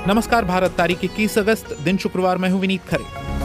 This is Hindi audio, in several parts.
नमस्कार भारत, तारीख 21 अगस्त, दिन शुक्रवार। मैं हूं विनीत खरे।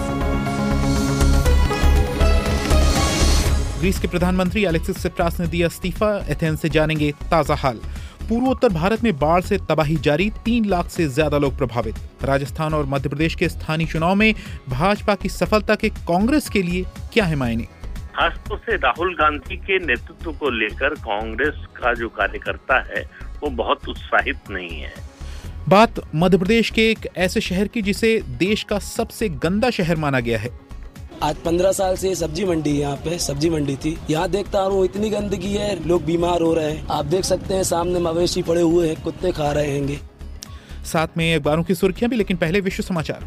ग्रीस के प्रधानमंत्री अलेक्सिस सिप्रास ने दिया इस्तीफा। एथेंस से जानेंगे ताजा हाल। पूर्वोत्तर भारत में बाढ़ से तबाही जारी, 3 लाख से ज्यादा लोग प्रभावित। राजस्थान और मध्य प्रदेश के स्थानीय चुनाव में भाजपा की सफलता के कांग्रेस के लिए क्या है मायने? खासतौर से राहुल गांधी के नेतृत्व को लेकर कांग्रेस का जो कार्यकर्ता है वो बहुत उत्साहित नहीं है। बात मध्य प्रदेश के एक ऐसे शहर की जिसे देश का सबसे गंदा शहर माना गया है। आज 15 साल से सब्जी मंडी, यहाँ पे सब्जी मंडी थी, यहाँ देखता हूँ इतनी गंदगी है, लोग बीमार हो रहे हैं। आप देख सकते हैं सामने मवेशी पड़े हुए हैं, कुत्ते खा रहे हैं। साथ में अखबारों की सुर्खियां भी, लेकिन पहले विश्व समाचार।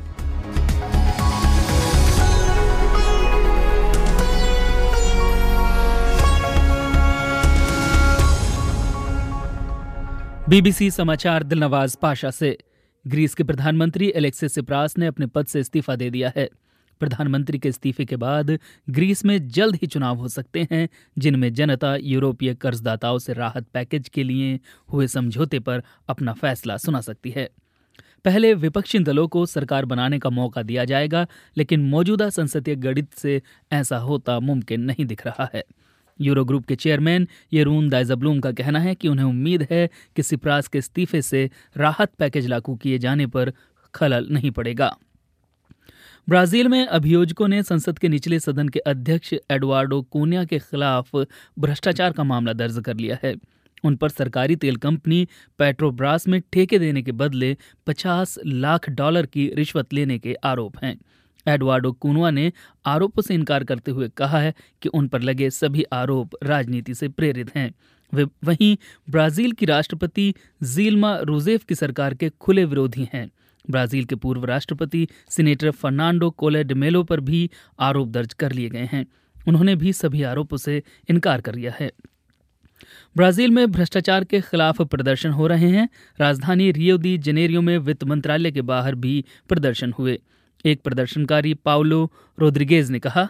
बीबीसी समाचार दिलनवाज पाशा से। ग्रीस के प्रधानमंत्री अलेक्सिस सिप्रास ने अपने पद से इस्तीफा दे दिया है। प्रधानमंत्री के इस्तीफे के बाद ग्रीस में जल्द ही चुनाव हो सकते हैं, जिनमें जनता यूरोपीय कर्जदाताओं से राहत पैकेज के लिए हुए समझौते पर अपना फैसला सुना सकती है। पहले विपक्षी दलों को सरकार बनाने का मौका दिया जाएगा, लेकिन मौजूदा संसदीय गणित से ऐसा होता मुमकिन नहीं दिख रहा है। यूरो ग्रुप के चेयरमैन येरून डाइज़ेब्लूम का कहना है कि उन्हें उम्मीद है कि सिप्रास के इस्तीफे से राहत पैकेज लागू किए जाने पर खलल नहीं पड़ेगा। ब्राजील में अभियोजकों ने संसद के निचले सदन के अध्यक्ष एडुआर्डो कून्या के खिलाफ भ्रष्टाचार का मामला दर्ज कर लिया है। उन पर सरकारी तेल कंपनी पेट्रोब्रास में ठेके देने के बदले $50 लाख की रिश्वत लेने के आरोप हैं। एडुआर्डो कून्या ने आरोपों से इनकार करते हुए कहा है कि उन पर लगे सभी आरोप राजनीति से प्रेरित हैं। वहीं ब्राजील की राष्ट्रपति जिल्मा रूसेफ की सरकार के खुले विरोधी हैं। ब्राजील के पूर्व राष्ट्रपति सीनेटर फर्नांडो कोले डे मेलो पर भी आरोप दर्ज कर लिए गए हैं। उन्होंने भी सभी आरोपों से इनकार कर दिया है। ब्राजील में भ्रष्टाचार के खिलाफ प्रदर्शन हो रहे हैं। राजधानी रियो दी जनेरियो में वित्त मंत्रालय के बाहर भी प्रदर्शन हुए। एक प्रदर्शनकारी पाउलो रोड्रिगेज ने कहा,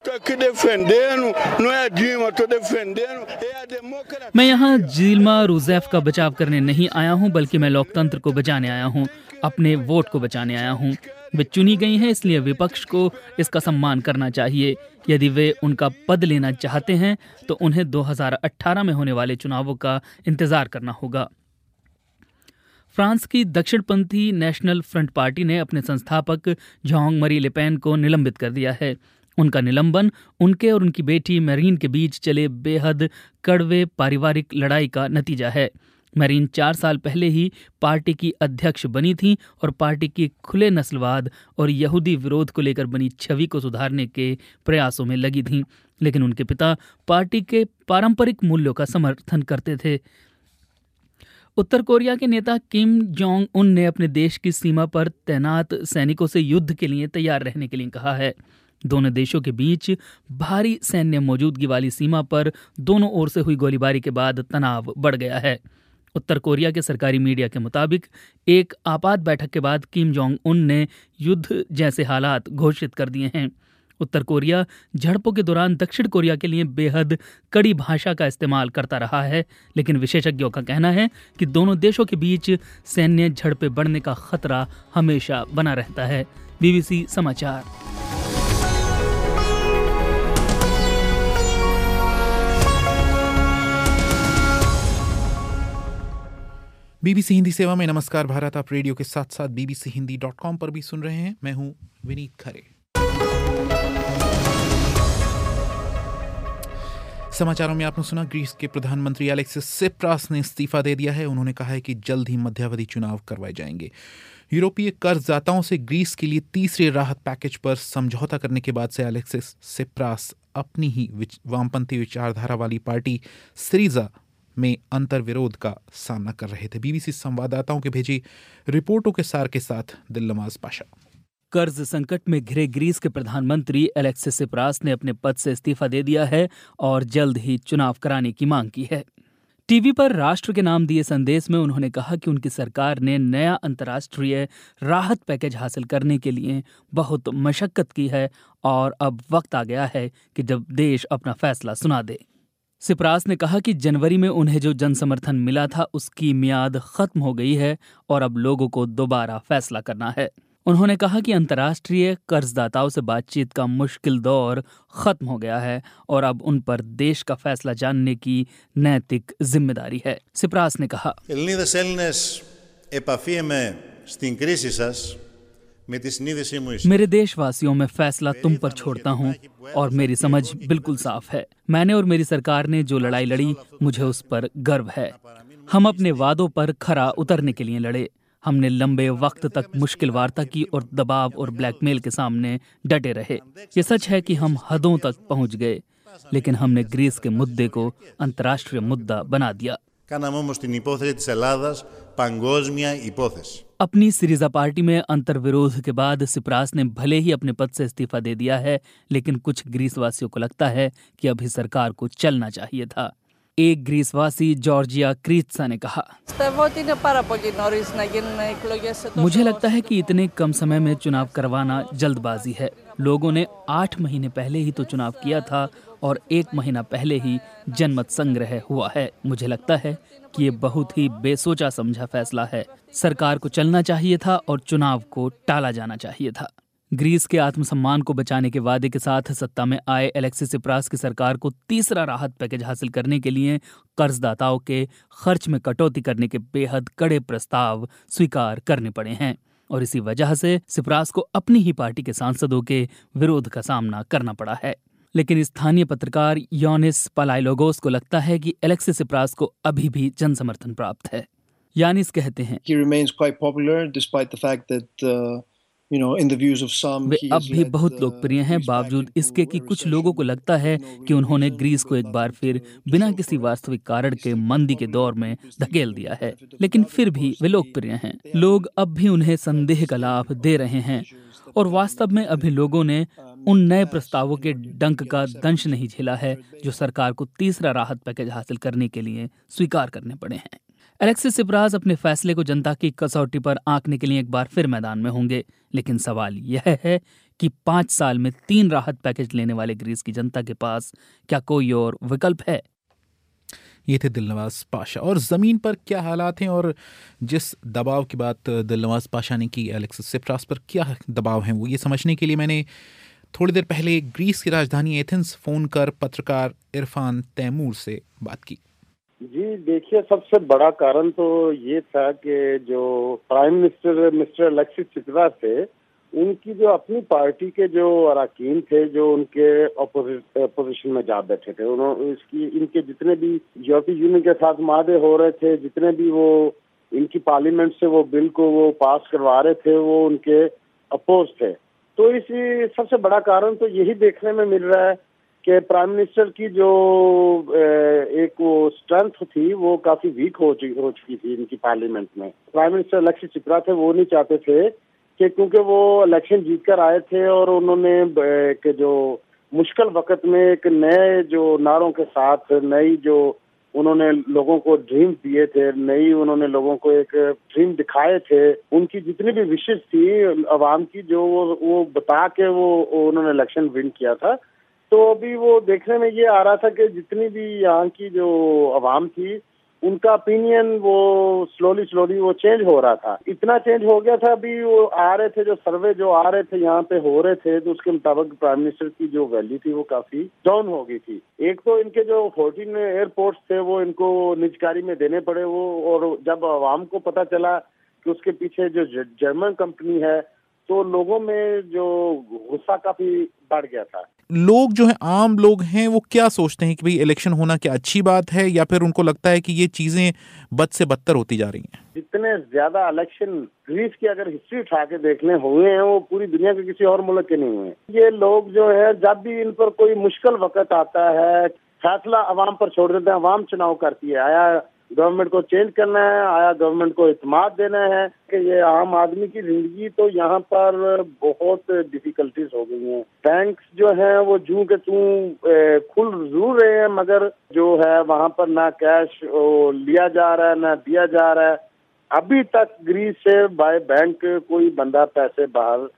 मैं यहाँ जिल्मा रूसेफ का बचाव करने नहीं आया हूँ, बल्कि मैं लोकतंत्र को बचाने आया हूँ, अपने वोट को बचाने आया हूँ। वे चुनी गई हैं, इसलिए विपक्ष को इसका सम्मान करना चाहिए। यदि वे उनका पद लेना चाहते हैं तो उन्हें 2018 में होने वाले चुनावों का इंतजार करना होगा। फ्रांस की दक्षिणपंथी नेशनल फ्रंट पार्टी ने अपने संस्थापक जॉन मरी ले पेन को निलंबित कर दिया है। उनका निलंबन उनके और उनकी बेटी मैरीन के बीच चले बेहद कड़वे पारिवारिक लड़ाई का नतीजा है। मैरीन 4 साल पहले ही पार्टी की अध्यक्ष बनी थी और पार्टी की खुले नस्लवाद और यहूदी विरोध को लेकर बनी छवि को सुधारने के प्रयासों में लगी थीं, लेकिन उनके पिता पार्टी के पारंपरिक मूल्यों का समर्थन करते थे। उत्तर कोरिया के नेता किम जोंग उन ने अपने देश की सीमा पर तैनात सैनिकों से युद्ध के लिए तैयार रहने के लिए कहा है। दोनों देशों के बीच भारी सैन्य मौजूदगी वाली सीमा पर दोनों ओर से हुई गोलीबारी के बाद तनाव बढ़ गया है। उत्तर कोरिया के सरकारी मीडिया के मुताबिक एक आपात बैठक के बाद किम जोंग उन ने युद्ध जैसे हालात घोषित कर दिए हैं। उत्तर कोरिया झड़पों के दौरान दक्षिण कोरिया के लिए बेहद कड़ी भाषा का इस्तेमाल करता रहा है, लेकिन विशेषज्ञों का कहना है कि दोनों देशों के बीच सैन्य झड़पें बढ़ने का खतरा हमेशा बना रहता है। बीबीसी समाचार। बीबीसी हिंदी सेवा में नमस्कार भारत। आप रेडियो के साथ साथ bbchindi.com पर भी सुन रहे हैं। मैं हूं विनीत खरे। समाचारों में आपने सुना, ग्रीस के प्रधानमंत्री अलेक्सिस सिप्रास ने इस्तीफा दे दिया है। उन्होंने कहा है कि जल्द ही मध्यावधि चुनाव करवाए जाएंगे। यूरोपीय कर्जदाताओं से ग्रीस के लिए तीसरे राहत पैकेज पर समझौता करने के बाद से अलेक्सिस सिप्रास अपनी ही वामपंथी विचारधारा वाली पार्टी सिरिजा में अंतर्विरोध का सामना कर रहे थे। बीबीसी संवाददाताओं के भेजी रिपोर्टों के सार के साथ दिलनवाज पाशा। कर्ज संकट में घिरे ग्रीस के प्रधानमंत्री अलेक्सिस सिप्रास ने अपने पद से इस्तीफा दे दिया है और जल्द ही चुनाव कराने की मांग की है। टीवी पर राष्ट्र के नाम दिए संदेश में उन्होंने कहा कि उनकी सरकार ने नया अंतर्राष्ट्रीय राहत पैकेज हासिल करने के लिए बहुत मशक्कत की है और अब वक्त आ गया है कि जब देश अपना फैसला सुना दे। सिप्रास ने कहा कि जनवरी में उन्हें जो जनसमर्थन मिला था उसकी मियाद खत्म हो गई है और अब लोगों को दोबारा फैसला करना है। उन्होंने कहा कि अंतर्राष्ट्रीय कर्जदाताओं से बातचीत का मुश्किल दौर खत्म हो गया है और अब उन पर देश का फैसला जानने की नैतिक जिम्मेदारी है। सिप्रास ने कहा, मेरे देशवासियों में फैसला तुम पर छोड़ता हूँ और मेरी समझ बिल्कुल साफ है। मैंने और मेरी सरकार ने जो लड़ाई लड़ी, मुझे उस पर गर्व है। हम अपने वादों पर खरा उतरने के लिए लड़े। हमने लंबे वक्त तक मुश्किल वार्ता की और दबाव और ब्लैकमेल के सामने डटे रहे। ये सच है कि हम हदों तक पहुंच गए, लेकिन हमने ग्रीस के मुद्दे को अंतर्राष्ट्रीय मुद्दा बना दिया। अपनी सिरिजा पार्टी में अंतर्विरोध के बाद सिप्रास ने भले ही अपने पद से इस्तीफा दे दिया है, लेकिन कुछ ग्रीसवासियों को लगता है कि अभी सरकार को चलना चाहिए था। एक ग्रीसवासी जॉर्जिया क्रीत्सा ने कहा, मुझे लगता है कि इतने कम समय में चुनाव करवाना जल्दबाजी है। लोगों ने 8 महीने पहले ही तो चुनाव किया था और 1 महीना पहले ही जनमत संग्रह हुआ है। मुझे लगता है कि ये बहुत ही बेसोचा समझा फैसला है। सरकार को चलना चाहिए था और चुनाव को टाला जाना चाहिए था। ग्रीस के आत्मसम्मान को बचाने के वादे के साथ सत्ता में आए एलेक्सिस सिप्रास की सरकार को तीसरा राहत पैकेज हासिल करने के लिए कर्जदाताओं के खर्च में कटौती करने के बेहद कड़े प्रस्ताव स्वीकार करने पड़े हैं और इसी वजह से सिप्रास को अपनी ही पार्टी के सांसदों के विरोध का सामना करना पड़ा है। लेकिन स्थानीय पत्रकार योनिस पलाइलोगोस को लगता है कि एलेक्सिस सिप्रास को अभी भी जनसमर्थन प्राप्त है। यानिस कहते हैं, वे अब भी बहुत लोकप्रिय हैं, बावजूद इसके कि कुछ लोगों को लगता है कि उन्होंने ग्रीस को एक बार फिर बिना किसी वास्तविक कारण के मंदी के दौर में धकेल दिया है। लेकिन फिर भी वे लोकप्रिय हैं। लोग अब भी उन्हें संदेह का लाभ दे रहे हैं और वास्तव में अभी लोगों ने उन नए प्रस्तावों के डंक का दंश नहीं झेला है जो सरकार को तीसरा राहत पैकेज हासिल करने के लिए स्वीकार करने पड़े हैं। एलेक्सिस सिप्रास अपने फैसले को जनता की कसौटी पर आंकने के लिए एक बार फिर मैदान में होंगे, लेकिन सवाल यह है कि 5 साल में 3 राहत पैकेज लेने वाले ग्रीस की जनता के पास क्या कोई और विकल्प है? ये थे दिलनवाज पाशा। और ज़मीन पर क्या हालात हैं और जिस दबाव की बात दिलनवाज पाशा ने की एलेक्सिस सिप्रास पर क्या दबाव हैं, वो ये समझने के लिए मैंने थोड़ी देर पहले ग्रीस की राजधानी एथेंस फ़ोन कर पत्रकार इरफान तैमूर से बात की। जी देखिए, सबसे बड़ा कारण तो ये था कि जो prime minister mister Alexis Tsipras थे, उनकी जो अपनी पार्टी के जो अरकान थे, जो उनके अपोजिशन में जा बैठे थे, उन्होंने इनके जितने भी यूरोपीय यूनियन के साथ मादे हो रहे थे, जितने भी वो इनकी पार्लियामेंट से वो बिल को वो पास करवा रहे थे, वो उनके अपोज थे। तो इसी सबसे बड़ा कारण तो यही देखने में मिल रहा है कि प्राइम मिनिस्टर की जो एक वो स्ट्रेंथ थी वो काफी वीक हो चुकी थी इनकी पार्लियामेंट में। प्राइम मिनिस्टर एलेक्सिस सिप्रास थे, वो नहीं चाहते थे कि क्योंकि वो इलेक्शन जीत कर आए थे और उन्होंने एक जो मुश्किल वक्त में एक नए जो नारों के साथ नई जो उन्होंने लोगों को ड्रीम दिए थे, नई उन्होंने लोगों को एक ड्रीम दिखाए थे, उनकी जितनी भी विशेष थी अवाम की, जो वो बता के वो उन्होंने इलेक्शन विन किया था। तो अभी वो देखने में ये आ रहा था कि जितनी भी यहाँ की जो अवाम थी, उनका ओपिनियन वो स्लोली वो चेंज हो रहा था। इतना चेंज हो गया था, अभी वो आ रहे थे जो सर्वे जो आ रहे थे यहाँ पे हो रहे थे, तो उसके मुताबिक प्राइम मिनिस्टर की जो वैल्यू थी वो काफी डाउन हो गई थी। एक तो इनके जो 14 एयरपोर्ट्स थे वो इनको निजकारी में देने पड़े वो, और जब अवाम को पता चला कि उसके पीछे जो जर्मन कंपनी है, तो लोगों में जो गुस्सा काफी बढ़ गया था। लोग जो है आम लोग हैं वो क्या सोचते हैं कि भाई इलेक्शन होना क्या अच्छी बात है, या फिर उनको लगता है कि ये चीजें बद से बदतर होती जा रही हैं? जितने ज्यादा इलेक्शन ग्रीस की अगर हिस्ट्री उठा के देखने हुए हैं वो पूरी दुनिया के किसी और मुल्क के नहीं हुए। ये लोग जो है जब भी इन पर कोई मुश्किल वक्त आता है, फैसला अवाम पर छोड़ देते हैं। अवाम चुनाव करती है, आया गवर्नमेंट को चेंज करना है, आया गवर्नमेंट को इत्मीनान देना है कि ये आम आदमी की जिंदगी तो यहाँ पर बहुत डिफिकल्टीज हो गई हैं। बैंक्स जो हैं वो जूं के तूं खुल जरूर रहे हैं, मगर जो है वहाँ पर ना कैश लिया जा रहा है ना दिया जा रहा है। अभी तक ग्रीस से बाय बैंक कोई बंदा पैसे बाहर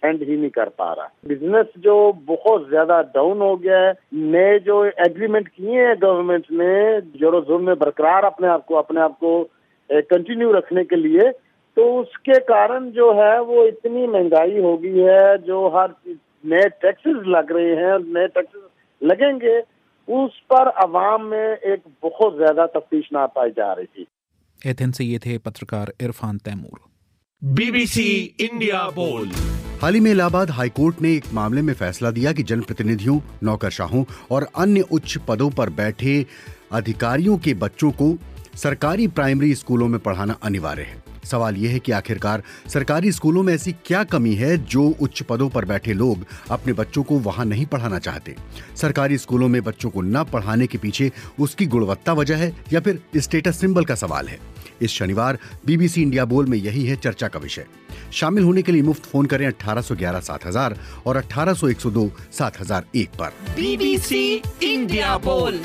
हैंड ही नहीं कर पा रहा। बिजनेस जो बहुत ज्यादा डाउन हो गया है। नए जो एग्रीमेंट किए हैं गवर्नमेंट ने यूरोजोन में बरकरार अपने आप को कंटिन्यू रखने के लिए, तो उसके कारण जो है वो इतनी महंगाई हो गई है, जो हर नए टैक्सेस लग रहे हैं, नए टैक्सेस लगेंगे, उस पर अवाम में एक बहुत ज्यादा तफ्तीश पाई जा रही थी। एथेंस से ये थे पत्रकार इरफान तैमूर। BBC इंडिया बोल। हाल ही में इलाहाबाद हाईकोर्ट ने एक मामले में फैसला दिया कि जनप्रतिनिधियों, नौकरशाहों और अन्य उच्च पदों पर बैठे अधिकारियों के बच्चों को सरकारी प्राइमरी स्कूलों में पढ़ाना अनिवार्य है। सवाल यह है कि आखिरकार सरकारी स्कूलों में ऐसी क्या कमी है जो उच्च पदों पर बैठे लोग अपने बच्चों को वहां नहीं पढ़ाना चाहते। सरकारी स्कूलों में बच्चों को न पढ़ाने के पीछे उसकी गुणवत्ता वजह है या फिर स्टेटस सिंबल का सवाल है। इस शनिवार BBC इंडिया बोल में यही है चर्चा का विषय। शामिल होने के लिए मुफ्त फोन करें 1811 7000 और 1800 102 7001 पर। BBC इंडिया बोल।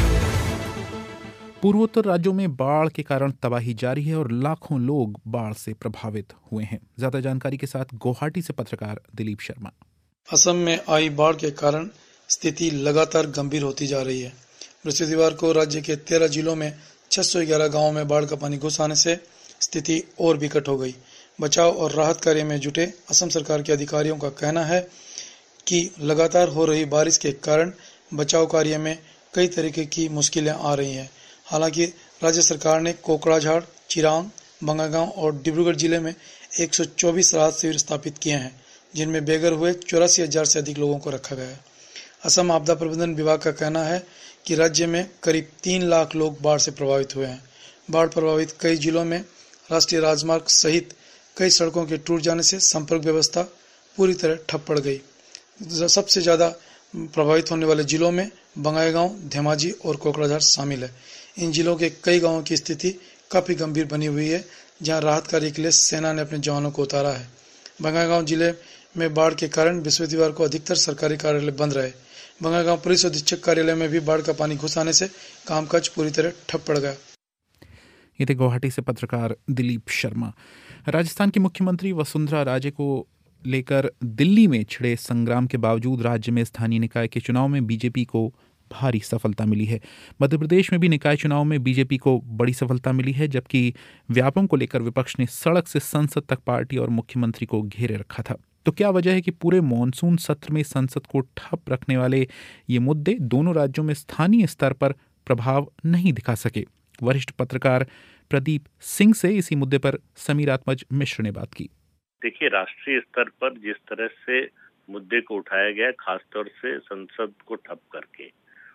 पूर्वोत्तर राज्यों में बाढ़ के कारण तबाही जारी है और लाखों लोग बाढ़ से प्रभावित हुए हैं। ज्यादा जानकारी के साथ गुवाहाटी से पत्रकार दिलीप शर्मा। असम में आई बाढ़ के कारण स्थिति लगातार गंभीर होती जा रही है। बृहस्पतिवार को राज्य के 13 जिलों में 611 गांवों में बाढ़ का पानी घुस आने से स्थिति और बिकट हो गई। बचाव और राहत कार्य में जुटे असम सरकार के अधिकारियों का कहना है कि लगातार हो रही बारिश के कारण बचाव कार्य में कई तरीके की मुश्किलें आ रही हैं। हालांकि राज्य सरकार ने कोकराझाड़, चिरांग, बंगाईगांव और डिब्रूगढ़ जिले में 124 राहत शिविर स्थापित किए हैं, जिनमें बेघर हुए 84,000 से अधिक लोगों को रखा गया है। असम आपदा प्रबंधन विभाग का कहना है कि राज्य में करीब 3 लाख लोग बाढ़ से प्रभावित हुए हैं। बाढ़ प्रभावित कई जिलों में राष्ट्रीय राजमार्ग सहित कई सड़कों के टूट जाने से संपर्क व्यवस्था पूरी तरह ठप पड़ गई। सबसे ज्यादा प्रभावित होने वाले जिलों में बंगाईगांव, धेमाजी और कोकराझाड़ शामिल है। इन जिलों के कई गांवों की स्थिति काफी गंभीर बनी हुई है, जहां राहत कार्य के लिए सेना ने अपने जवानों को उतारा है। बंगाईगांव जिले में बाढ़ के कारण बृहस्पतिवार को अधिकतर सरकारी कार्यालय बंद रहे। बंगाईगांव पुलिस अधीक्षक कार्यालय में भी बाढ़ का पानी घुस आने से कामकाज पूरी तरह ठप पड़ गया। ये थे गुवाहाटी से पत्रकार दिलीप शर्मा। राजस्थान की मुख्यमंत्री वसुंधरा राजे को लेकर दिल्ली में छिड़े संग्राम के बावजूद राज्य में स्थानीय निकाय के चुनाव में बीजेपी को भारी सफलता मिली है। मध्य प्रदेश में भी निकाय चुनाव में बीजेपी को बड़ी सफलता मिली है, जबकि व्यापम को लेकर विपक्ष ने सड़क से संसद तक पार्टी और मुख्यमंत्री को घेरे रखा था। तो क्या वजह है कि पूरे मॉनसून सत्र में संसद को ठप रखने वाले ये मुद्दे दोनों राज्यों में स्थानीय स्तर पर प्रभाव नहीं दिखा सके? वरिष्ठ पत्रकार प्रदीप सिंह से इसी मुद्दे पर समीर आत्मज मिश्र ने बात की। देखिए, राष्ट्रीय स्तर पर जिस तरह से मुद्दे को उठाया गया, खासतौर से संसद को ठप करके,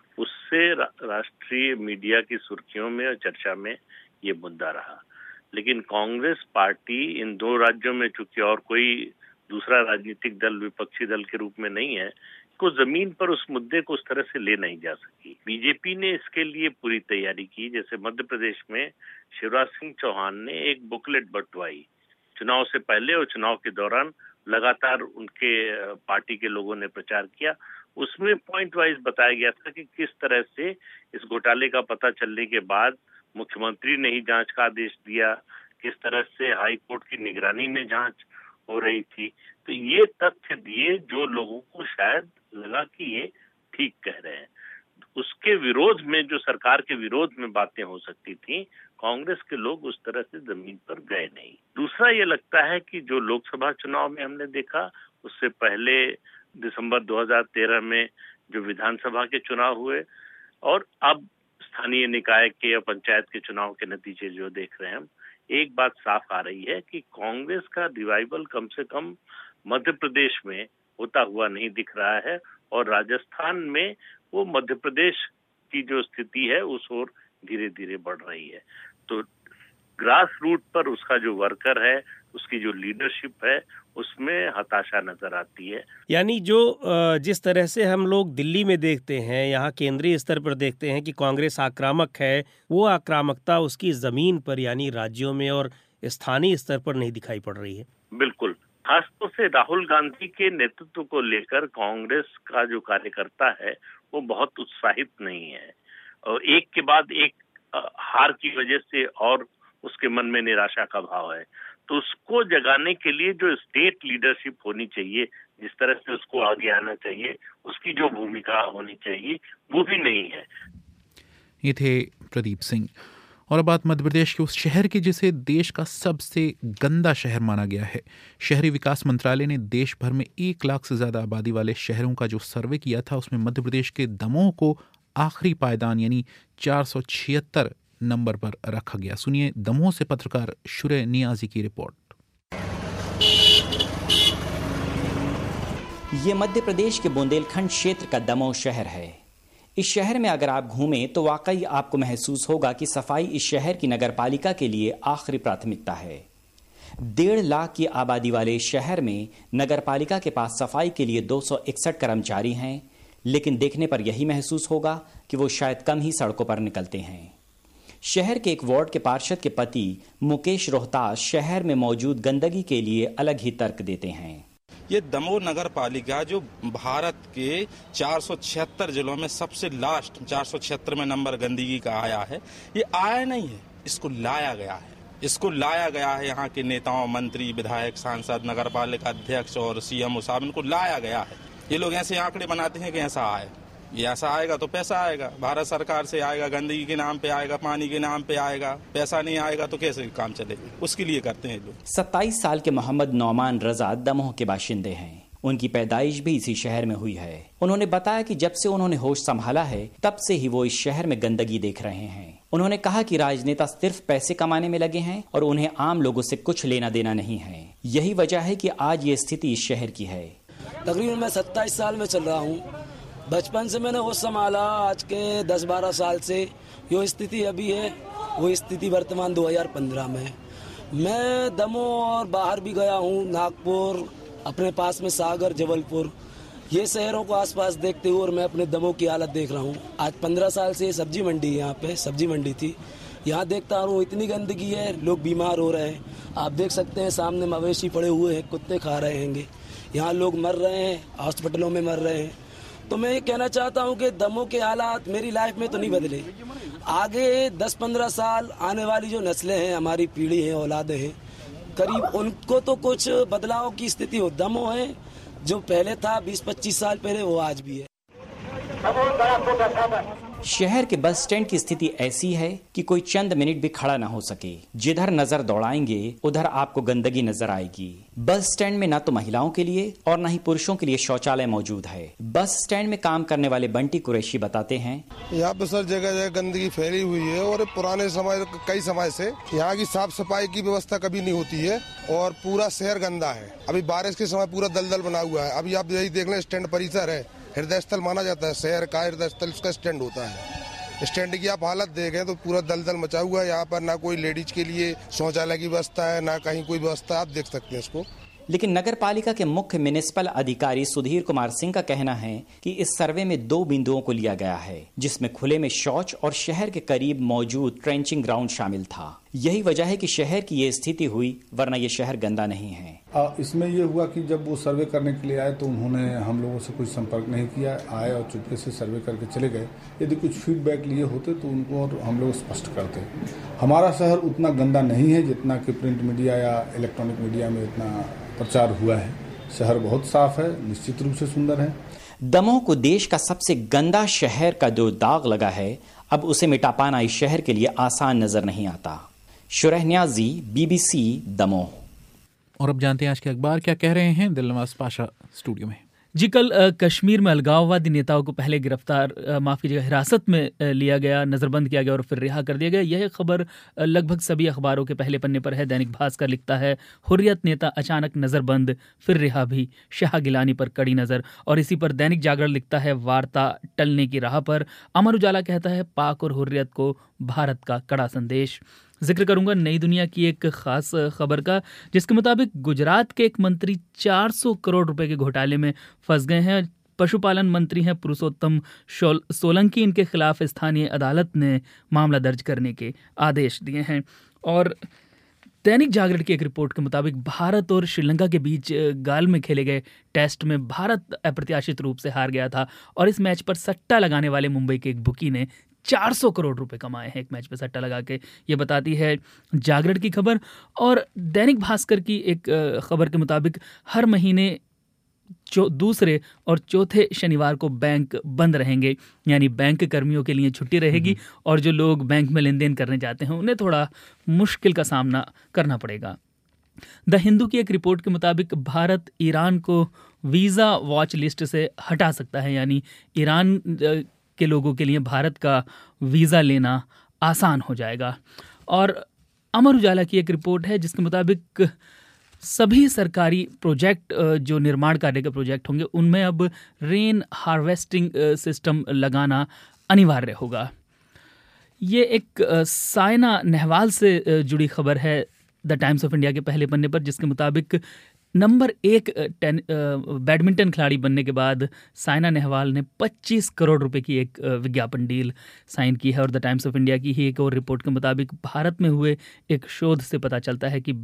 उससे राष्ट्रीय मीडिया की सुर्खियों में और चर्चा में ये मुद्दा रहा। लेकिन कांग्रेस पार्टी इन दो राज्यों में, चूंकि और कोई दूसरा राजनीतिक दल विपक्षी दल के रूप में नहीं है, को जमीन पर उस मुद्दे को उस तरह से ले नहीं जा सकी। बीजेपी ने इसके लिए पूरी तैयारी की। जैसे मध्य प्रदेश में शिवराज सिंह चौहान ने एक बुकलेट बंटवाई। चुनाव से पहले और चुनाव के दौरान लगातार उनके पार्टी के लोगों ने प्रचार किया। उसमें पॉइंट वाइज बताया गया था कि किस तरह से इस घोटाले का पता चलने के बाद मुख्यमंत्री ने ही जांच का आदेश दिया, किस तरह से हाई कोर्ट की निगरानी में जांच हो रही थी। तो ये तथ्य दिए जो लोगों को शायद लगा कि ये ठीक कह रहे हैं। उसके विरोध में, जो सरकार के विरोध में बातें हो सकती थी, कांग्रेस के लोग उस तरह से जमीन पर गए नहीं। दूसरा ये लगता है कि जो लोकसभा चुनाव में हमने देखा, उससे पहले दिसंबर 2013 में जो विधानसभा के चुनाव हुए और अब स्थानीय निकाय के या पंचायत के चुनाव के नतीजे जो देख रहे हैं हम, एक बात साफ आ रही है कि कांग्रेस का रिवाइवल कम से कम मध्य प्रदेश में होता हुआ नहीं दिख रहा है और राजस्थान में वो मध्य प्रदेश की जो स्थिति है उस ओर धीरे धीरे बढ़ रही है। तो ग्रास रूट पर उसका जो वर्कर है, उसकी जो लीडरशिप है, उसमें हताशा नजर आती है। यानी जो जिस तरह से हम लोग दिल्ली में देखते हैं, यहाँ केंद्रीय स्तर पर देखते हैं कि कांग्रेस आक्रामक है, वो आक्रामकता उसकी जमीन पर यानी राज्यों में और स्थानीय स्तर पर नहीं दिखाई पड़ रही है। बिल्कुल, खासतौर से राहुल गांधी के नेतृत्व को लेकर कांग्रेस का जो कार्यकर्ता है वो बहुत उत्साहित नहीं है और एक के बाद एक हार की वजह से और उसके मन में निराशा का भाव है। तो उसको जगाने के लिए जो स्टेट लीडरशिप होनी चाहिए, जिस तरह से उसको आगे आना चाहिए, उसकी जो भूमिका होनी चाहिए वो भी नहीं है। ये थे प्रदीप सिंह। और अब बात मध्य प्रदेश के उस शहर की जिसे देश का सबसे गंदा शहर माना गया है। शहरी विकास मंत्रालय ने देश भर में 1 लाख से ज्यादा आबादी वाले शहरों का जो सर्वे किया था, उसमें मध्य प्रदेश के दमोह को आखिरी पायदान यानी 476 नंबर पर रखा गया। सुनिए दमोह से पत्रकार शुरे नियाजी की रिपोर्ट। ये मध्य प्रदेश के बुंदेलखंड क्षेत्र का दमोह शहर है। इस शहर में अगर आप घूमें तो वाकई आपको महसूस होगा कि सफाई इस शहर की नगरपालिका के लिए आखिरी प्राथमिकता है। 1.5 लाख की आबादी वाले शहर में नगरपालिका के पास सफाई के लिए 261 कर्मचारी हैं, लेकिन देखने पर यही महसूस होगा कि वो शायद कम ही सड़कों पर निकलते हैं। शहर के एक वार्ड के पार्षद के पति मुकेश रोहतास शहर में मौजूद गंदगी के लिए अलग ही तर्क देते हैं। ये दमोह नगर पालिका जो भारत के 476 जिलों में सबसे लास्ट 476 में नंबर गंदगी का आया है, ये आया नहीं है, इसको लाया गया है। इसको लाया गया है यहाँ के नेताओं, मंत्री, विधायक, सांसद, नगर पालिका अध्यक्ष और सीएमओ साहब, इनको लाया गया है। ये लोग ऐसे आंकड़े बनाते हैं कि ऐसा आए, ये ऐसा आएगा तो पैसा आएगा, भारत सरकार से आएगा, गंदगी के नाम पे आएगा, पानी के नाम पे आएगा, पैसा नहीं आएगा तो कैसे काम चलेगा, उसके लिए करते हैं लोग। 27 साल के मोहम्मद नौमान रजा दमोह के बाशिंदे हैं। उनकी पैदाइश भी इसी शहर में हुई है। उन्होंने बताया कि जब से उन्होंने होश संभाला है तब से ही वो इस शहर में गंदगी देख रहे हैं। उन्होंने कहा कि राजनेता सिर्फ पैसे कमाने में लगे हैं और उन्हें आम लोगों से कुछ लेना देना नहीं है। यही वजह है कि आज ये स्थिति इस शहर की है। तकरीबन मैं 27 साल में चल रहा हूँ। बचपन से मैंने होश संभाला, आज के 10-12 साल से जो स्थिति अभी है वो स्थिति वर्तमान 2015 में है। मैं दमोह और बाहर भी गया हूँ, नागपुर, अपने पास में सागर, जबलपुर, ये शहरों को आसपास देखते हुए और मैं अपने दमोह की हालत देख रहा हूँ। आज 15 साल से सब्जी मंडी, यहाँ पे सब्जी मंडी थी, यहाँ देखता हूँ इतनी गंदगी है, लोग बीमार हो रहे हैं। आप देख सकते हैं सामने मवेशी पड़े हुए हैं, कुत्ते खा रहे हैंगे, यहाँ लोग मर रहे हैं, हॉस्पिटलों में मर रहे हैं। तो मैं ये कहना चाहता हूँ कि दमोह के हालात मेरी लाइफ में तो नहीं बदले, आगे 10-15 साल आने वाली जो नस्लें हैं, हमारी पीढ़ी है, औलादें हैं, करीब उनको तो कुछ बदलाव की स्थिति हो। दमोह है जो पहले था 20-25 साल पहले, वो आज भी है। शहर के बस स्टैंड की स्थिति ऐसी है कि कोई चंद मिनट भी खड़ा ना हो सके। जिधर नजर दौड़ाएंगे उधर आपको गंदगी नजर आएगी। बस स्टैंड में ना तो महिलाओं के लिए और ना ही पुरुषों के लिए शौचालय मौजूद है। बस स्टैंड में काम करने वाले बंटी कुरैशी बताते हैं, यहाँ पे सर जगह जगह गंदगी फैली हुई है और पुराने समय, कई समय से यहाँ की साफ सफाई की व्यवस्था कभी नहीं होती है और पूरा शहर गंदा है। अभी बारिश के समय पूरा दलदल बना हुआ है। अभी आप यही देख लें, स्टैंड परिसर है, हृदय स्थल माना जाता है, शहर का हृदय स्थल इसका स्टैंड होता है। स्टैंड की आप हालत देखें तो पूरा दलदल मचा हुआ है। यहाँ पर ना कोई लेडीज के लिए शौचालय की व्यवस्था है, ना कहीं कोई व्यवस्था, आप देख सकते हैं इसको। लेकिन नगर पालिका के मुख्य म्युनिसिपल अधिकारी सुधीर कुमार सिंह का कहना है कि इस सर्वे में 2 बिंदुओं को लिया गया है, जिसमें खुले में शौच और शहर के करीब मौजूद ट्रेंचिंग ग्राउंड शामिल था। यही वजह है कि शहर की ये स्थिति हुई, वरना ये शहर गंदा नहीं है। इसमें ये हुआ कि जब वो सर्वे करने के लिए आए तो उन्होंने हम लोगों से कुछ संपर्क नहीं किया, आए और चुपके से सर्वे करके चले गए। यदि कुछ फीडबैक लिए होते तो उनको और हम लोग स्पष्ट करते। हमारा शहर उतना गंदा नहीं है जितना कि प्रिंट मीडिया या इलेक्ट्रॉनिक मीडिया में इतना प्रचार हुआ है। शहर बहुत साफ है, निश्चित रूप से सुंदर है। दमोह को देश का सबसे गंदा शहर का जो दाग लगा है, अब उसे मिटा पाना इस शहर के लिए आसान नजर नहीं आता। शुरह न्याजी, BBC, दमोह। और अब जानते हैं आज के अखबार क्या कह रहे हैं। दिलनवाज पाशा स्टूडियो में। जी, कल कश्मीर में अलगाववादी नेताओं को पहले हिरासत में लिया गया, नज़रबंद किया गया और फिर रिहा कर दिया गया। यह खबर लगभग सभी अखबारों के पहले पन्ने पर है। दैनिक भास्कर लिखता है, हुर्रियत नेता अचानक नज़रबंद, फिर रिहा भी, शाह गिलानी पर कड़ी नज़र। और इसी पर दैनिक जागरण लिखता है, वार्ता टलने की राह पर। अमर उजाला कहता है, पाक और हुर्रियत को भारत का कड़ा संदेश। जिक्र करूंगा नई दुनिया की एक खास खबर का, जिसके मुताबिक गुजरात के एक मंत्री 400 करोड़ रुपए के घोटाले में फंस गए हैं। पशुपालन मंत्री हैं पुरुषोत्तम सोलंकी। इनके खिलाफ स्थानीय अदालत ने मामला दर्ज करने के आदेश दिए हैं। और दैनिक जागरण की एक रिपोर्ट के मुताबिक भारत और श्रीलंका के बीच गाल में खेले गए टेस्ट में भारत अप्रत्याशित रूप से हार गया था और इस मैच पर सट्टा लगाने वाले मुंबई के एक बुकी ने 400 करोड़ रुपए कमाए हैं एक मैच पे सट्टा लगा के। ये बताती है जागरण की खबर। और दैनिक भास्कर की एक खबर के मुताबिक हर महीने दूसरे और चौथे शनिवार को बैंक बंद रहेंगे, यानी बैंक कर्मियों के लिए छुट्टी रहेगी और जो लोग बैंक में लेन देन करने जाते हैं उन्हें थोड़ा मुश्किल का सामना करना पड़ेगा। द हिंदू की एक रिपोर्ट के मुताबिक भारत ईरान को वीज़ा वॉच लिस्ट से हटा सकता है, यानी ईरान के लोगों के लिए भारत का वीज़ा लेना आसान हो जाएगा। और अमर उजाला की एक रिपोर्ट है जिसके मुताबिक सभी सरकारी प्रोजेक्ट जो निर्माण कार्य के प्रोजेक्ट होंगे उनमें अब रेन हार्वेस्टिंग सिस्टम लगाना अनिवार्य होगा। ये एक साइना नेहवाल से जुड़ी खबर है द टाइम्स ऑफ इंडिया के पहले पन्ने पर, जिसके मुताबिक नंबर 1 बैडमिंटन खिलाड़ी बनने के बाद साइना नेहवाल ने 25 करोड़ रुपए की एक विज्ञापन डील साइन की है। और द टाइम्स ऑफ इंडिया की ही एक और रिपोर्ट के मुताबिक भारत में हुए एक शोध से पता चलता है कि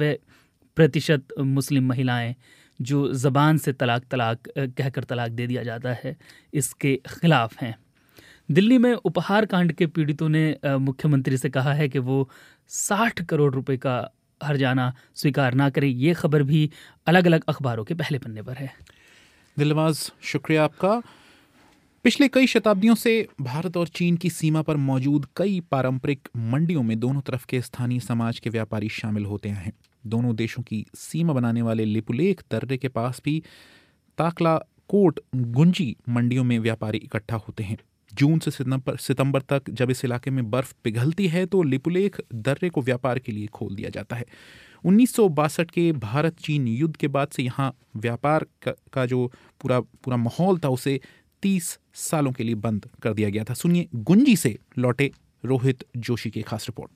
92% मुस्लिम महिलाएं जो ज़बान से तलाक कहकर तलाक दे दिया जाता है इसके खिलाफ हैं। दिल्ली में उपहार कांड के पीड़ितों ने मुख्यमंत्री से कहा है कि वो 60 करोड़ रुपए का हर्जाना स्वीकार ना करें। ये खबर भी अलग अलग अखबारों के पहले पन्ने पर है। दिलनवाज, शुक्रिया आपका। पिछले कई शताब्दियों से भारत और चीन की सीमा पर मौजूद कई पारंपरिक मंडियों में दोनों तरफ के स्थानीय समाज के व्यापारी शामिल होते हैं। दोनों देशों की सीमा बनाने वाले लिपुलेख दर्रे के पास भी ताकलाकोट गुंजी मंडियों में व्यापारी इकट्ठा होते हैं। जून से सितंबर तक जब इस इलाके में बर्फ पिघलती है तो लिपुलेख दर्रे को व्यापार के लिए खोल दिया जाता है। 1962 के भारत चीन युद्ध के बाद से यहाँ व्यापार का जो पूरा माहौल था उसे 30 सालों के लिए बंद कर दिया गया था। सुनिए गुंजी से लौटे रोहित जोशी की खास रिपोर्ट।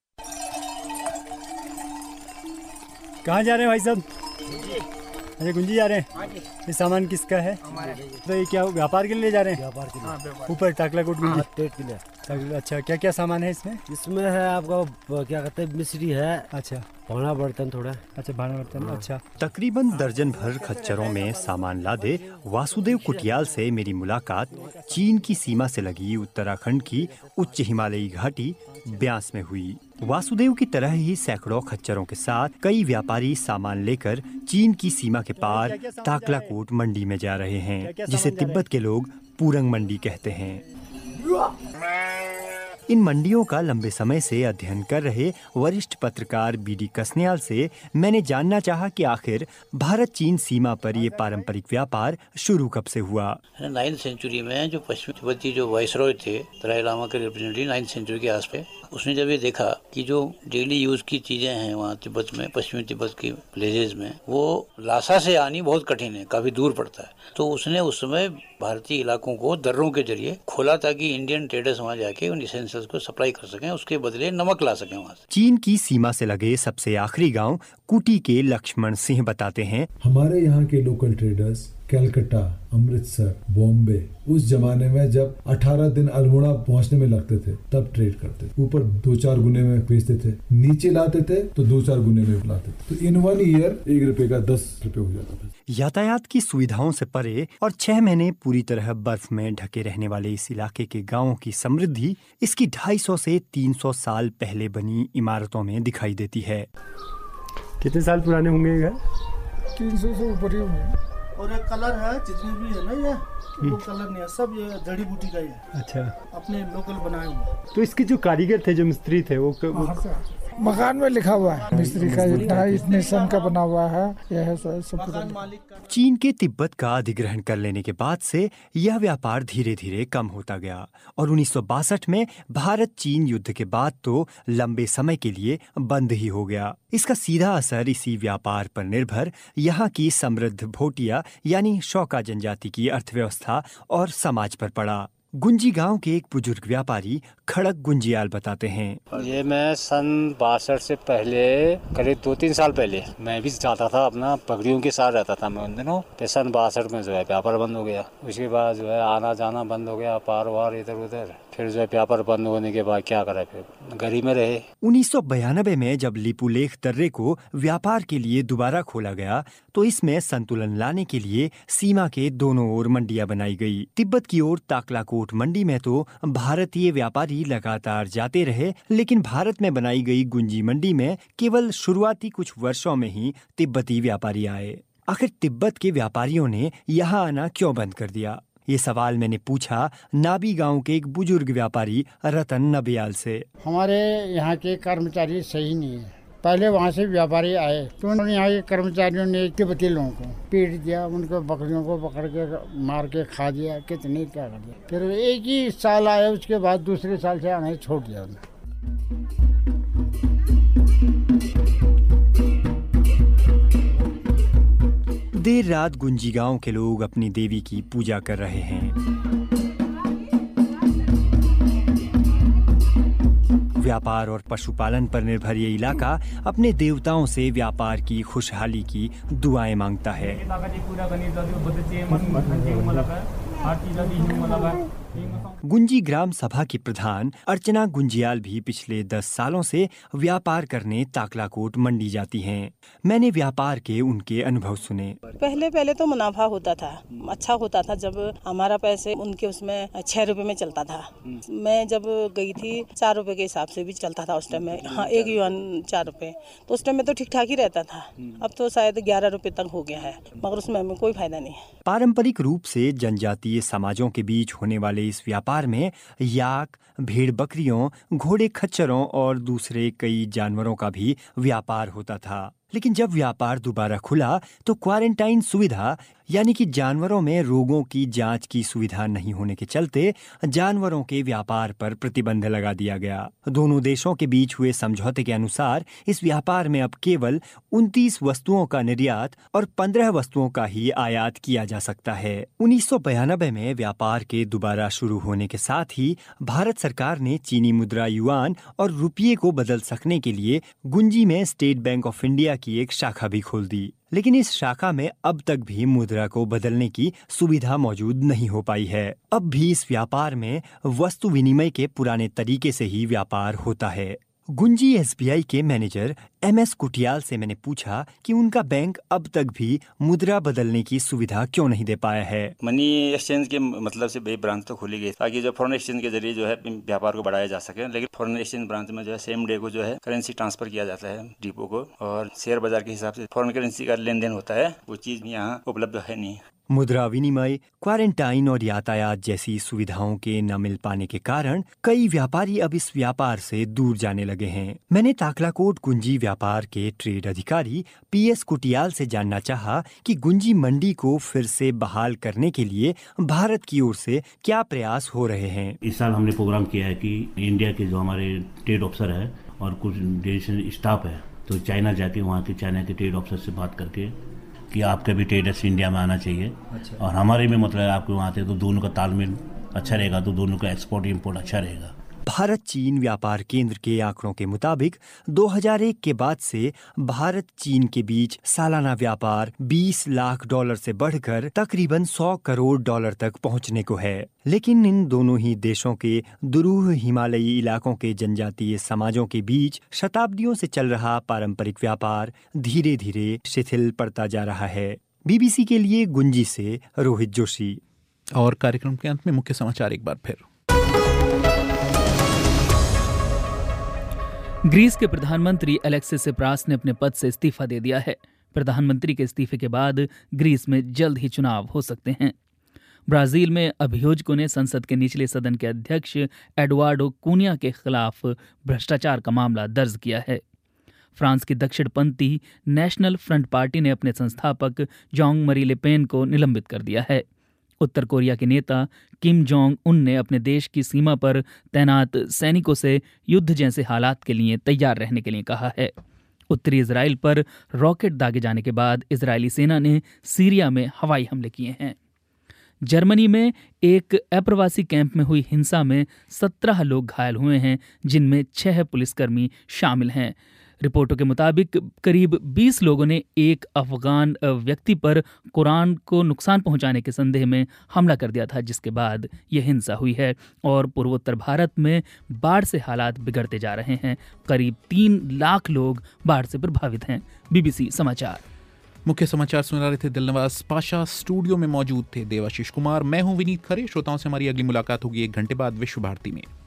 कहाँ जा रहे हैं भाई साहब? अरे गुंजी जा रहे हैं। ये सामान किसका है? तो ये क्या व्यापार के लिए जा रहे हैं? व्यापार के लिए। ऊपर ताकलाकोट गुंजी पेट के लिए। अच्छा, क्या क्या सामान है इसमें? इसमें है आपका क्या कहते हैं, मिश्री है। अच्छा, भाना बर्तन थोड़ा। अच्छा, भाना बर्तन। अच्छा। तकरीबन दर्जन भर खच्चरों में सामान लादे वासुदेव कुटियाल से मेरी मुलाकात चीन की सीमा से लगी उत्तराखंड की उच्च हिमालयी घाटी ब्यास में हुई। वासुदेव की तरह ही सैकड़ों खच्चरों के साथ कई व्यापारी सामान लेकर चीन की सीमा के पार ताकलाकोट मंडी में जा रहे हैं, जिसे तिब्बत के लोग पूरंग मंडी कहते हैं। इन मंडियों का लंबे समय से अध्ययन कर रहे वरिष्ठ पत्रकार बीडी कसन्याल से मैंने जानना चाहा कि आखिर भारत चीन सीमा पर ये पारंपरिक व्यापार शुरू कब से हुआ। 9th सेंचुरी में जो पश्चिमी तिब्बती जो वाइसरॉय थे, दलाई लामा के रिप्रेजेंटेटिव 9th सेंचुरी के आसपास, उसने जब ये देखा कि जो डेली यूज की चीजें हैं वहाँ तिब्बत में, पश्चिमी तिब्बत की विलेजेस में, वो लासा से आनी बहुत कठिन है, काफी दूर पड़ता है, तो उसने उस समय भारतीय इलाकों को दर्रों के जरिए खोला ताकि इंडियन ट्रेडर्स वहाँ जाके उन एसेंशियल्स को सप्लाई कर सकें, उसके बदले नमक ला सकें वहाँ से। चीन की सीमा से लगे सबसे आखिरी गांव कुटी के लक्ष्मण सिंह बताते हैं, हमारे यहाँ के लोकल ट्रेडर्स कलकत्ता, अमृतसर, बॉम्बे, उस जमाने में जब 18 दिन अल्मोड़ा पहुंचने में लगते थे तब ट्रेड करते थे। ऊपर 2-4 गुने में बेचते थे, नीचे लाते थे तो 2-4 गुने में लाते थे, तो इन 1 ईयर 1 रुपए का 10 रुपए हो जाता था। यातायात की सुविधाओं से परे और 6 महीने पूरी तरह बर्फ में ढके रहने वाले इस इलाके के गांवों की समृद्धि इसकी 250 से 300 साल पहले बनी इमारतों में दिखाई देती है। कितने साल पुराने होंगे घर? 300 से ऊपर ही होंगे। और एक कलर है, जितने भी है ना ये वो कलर नहीं है, सब ये जड़ी बूटी का ही है। अच्छा, अपने लोकल बनाए हुए। तो इसके जो कारीगर थे, जो मिस्त्री थे, वो मकान में लिखा हुआ है मिस्त्री का इतने सन का बना हुआ है, यह है सब मालिक का। चीन के तिब्बत का अधिग्रहण कर लेने के बाद से यह व्यापार धीरे धीरे कम होता गया और 1962 में भारत चीन युद्ध के बाद तो लंबे समय के लिए बंद ही हो गया। इसका सीधा असर इसी व्यापार पर निर्भर यहाँ की समृद्ध भोटिया यानी शौका जनजाति की अर्थव्यवस्था और समाज पर पड़ा। गुंजी गांव के एक बुजुर्ग व्यापारी खड़क गुंजियाल बताते हैं, ये मैं सन 62 से पहले करीब 2-3 साल पहले मैं भी चाहता था, अपना पगड़ियों के साथ रहता था मैं उन दिनों। फिर सन 62 में जो है व्यापार बंद हो गया, उसके बाद जो है आना जाना बंद हो गया, पार वार इधर उधर। फिर जो व्यापार बंद होने के बाद क्या करा, फिर घर ही में रहे। 1992 में जब लिपुलेख दर्रे को व्यापार के लिए दोबारा खोला गया तो इसमें संतुलन लाने के लिए सीमा के दोनों ओर मंडियां बनाई गई। तिब्बत की ओर ताकलाकोट मंडी में तो भारतीय व्यापारी लगातार जाते रहे, लेकिन भारत में बनाई गई गुंजी मंडी में केवल शुरुआती कुछ वर्षों में ही तिब्बती व्यापारी आए। आखिर तिब्बत के व्यापारियों ने यहाँ आना क्यों बंद कर दिया? ये सवाल मैंने पूछा नाबी गांव के एक बुजुर्ग व्यापारी रतन नबियाल से। हमारे यहाँ के कर्मचारी सही नहीं है। पहले वहाँ से व्यापारी आए तो उन्होंने यहाँ के कर्मचारियों ने तिब्बती लोगों को पीट दिया, उनको बकरियों को पकड़ के मार के खा दिया, कितने क्या कर दिया। फिर एक ही साल आए, उसके बाद दूसरे साल से आने छोड़ दिया उन्हें। देर रात गुंजी गांव के लोग अपनी देवी की पूजा कर रहे हैं। व्यापार और पशुपालन पर निर्भर ये इलाका अपने देवताओं से व्यापार की खुशहाली की दुआएं मांगता है। गुंजी ग्राम सभा की प्रधान अर्चना गुंजियाल भी पिछले 10 सालों से व्यापार करने ताकलाकोट मंडी जाती हैं। मैंने व्यापार के उनके अनुभव सुने। पहले तो मुनाफा होता था, अच्छा होता था। जब हमारा पैसे उनके उसमें 6 रुपए में चलता था। मैं जब गई थी 4 रुपए के हिसाब से भी चलता था उस टाइम में। हाँ, 1 युआन 4 रुपए, तो उस टाइम में तो ठीक ठाक ही रहता था। अब तो शायद 11 रुपए तक हो गया है, मगर उसमें हमें कोई फायदा नहीं है। पारंपरिक रूप से जनजातीय समाजों के बीच होने वाले इस व्यापार में याक, भेड़ बकरियों, घोड़े खच्चरों और दूसरे कई जानवरों का भी व्यापार होता था। लेकिन जब व्यापार दोबारा खुला तो क्वारंटाइन सुविधा यानी कि जानवरों में रोगों की जांच की सुविधा नहीं होने के चलते जानवरों के व्यापार पर प्रतिबंध लगा दिया गया। दोनों देशों के बीच हुए समझौते के अनुसार इस व्यापार में अब केवल 29 वस्तुओं का निर्यात और 15 वस्तुओं का ही आयात किया जा सकता है। 1992 में व्यापार के दोबारा शुरू होने के साथ ही भारत सरकार ने चीनी मुद्रा युआन और रुपये को बदल सकने के लिए गुंजी में स्टेट बैंक ऑफ इंडिया की एक शाखा भी खोल दी। लेकिन इस शाखा में अब तक भी मुद्रा को बदलने की सुविधा मौजूद नहीं हो पाई है। अब भी इस व्यापार में वस्तु विनिमय के पुराने तरीके से ही व्यापार होता है। गुंजी एसबीआई के मैनेजर MS कुटियाल से मैंने पूछा कि उनका बैंक अब तक भी मुद्रा बदलने की सुविधा क्यों नहीं दे पाया है। मनी एक्सचेंज के मतलब से ब्रांच तो खोली गई ताकि जो फॉरेन एक्सचेंज के जरिए जो है व्यापार को बढ़ाया जा सके। लेकिन फॉरेन एक्सचेंज ब्रांच में जो है सेम डे को जो है करेंसी ट्रांसफर किया जाता है डिपो को, और शेयर बाजार के हिसाब से फॉरेन करेंसी का लेन देन होता है। वो चीज यहाँ उपलब्ध है नहीं। मुद्रा विनिमय, क्वारंटाइन और यातायात जैसी सुविधाओं के न मिल पाने के कारण कई व्यापारी अब इस व्यापार से दूर जाने लगे हैं। मैंने ताकलाकोट गुंजी व्यापार के ट्रेड अधिकारी PS कुटियाल से जानना चाहा कि गुंजी मंडी को फिर से बहाल करने के लिए भारत की ओर से क्या प्रयास हो रहे हैं। इस साल हमने प्रोग्राम किया है कि इंडिया के जो हमारे ट्रेड ऑफिसर है और कुछ डेलीगेशन स्टाफ है, तो चाइना जाके वहाँ के चाइना के ट्रेड ऑफिसर से बात करके कि आपके भी ट्रेडर्स इंडिया में आना चाहिए। अच्छा। और हमारे भी मतलब आपके वहाँ से तो दोनों का तालमेल अच्छा रहेगा, तो दोनों का एक्सपोर्ट इंपोर्ट अच्छा रहेगा। भारत चीन व्यापार केंद्र के आंकड़ों के मुताबिक 2001 के बाद से भारत चीन के बीच सालाना व्यापार $20 लाख से बढ़कर तकरीबन $100 करोड़ तक पहुंचने को है। लेकिन इन दोनों ही देशों के दुरूह हिमालयी इलाकों के जनजातीय समाजों के बीच शताब्दियों से चल रहा पारंपरिक व्यापार धीरे धीरे शिथिल पड़ता जा रहा है। BBC के लिए गुंजी से रोहित जोशी। और कार्यक्रम के अंत में मुख्य समाचार एक बार फिर। ग्रीस के प्रधानमंत्री अलेक्सिस सिप्रास ने अपने पद से इस्तीफा दे दिया है। प्रधानमंत्री के इस्तीफे के बाद ग्रीस में जल्द ही चुनाव हो सकते हैं। ब्राजील में अभियोजकों ने संसद के निचले सदन के अध्यक्ष एडुआर्डो कूनिया के खिलाफ भ्रष्टाचार का मामला दर्ज किया है। फ्रांस की दक्षिणपंथी नेशनल फ्रंट पार्टी ने अपने संस्थापक जोंग मरी ले पेन को निलंबित कर दिया है। उत्तर कोरिया के नेता किम जोंग उन ने अपने देश की सीमा पर तैनात सैनिकों से युद्ध जैसे हालात के लिए तैयार रहने के लिए कहा है। उत्तरी इजराइल पर रॉकेट दागे जाने के बाद इजरायली सेना ने सीरिया में हवाई हमले किए हैं। जर्मनी में एक अप्रवासी कैंप में हुई हिंसा में 17 लोग घायल हुए हैं, जिनमें 6 पुलिसकर्मी शामिल हैं। रिपोर्टों के मुताबिक करीब 20 लोगों ने एक अफगान व्यक्ति पर कुरान को नुकसान पहुंचाने के संदेह में हमला कर दिया था, जिसके बाद यह हिंसा हुई है और पूर्वोत्तर भारत में बाढ़ से हालात बिगड़ते जा रहे हैं। करीब 3 लाख लोग बाढ़ से प्रभावित हैं। BBC समाचार। मुख्य समाचार सुना रहे थे दिलनवाज पाशा। स्टूडियो में मौजूद थे देवाशीष कुमार। मैं हूं विनीत खरे। श्रोताओं से हमारी अगली मुलाकात होगी 1 घंटे बाद विश्व भारती में।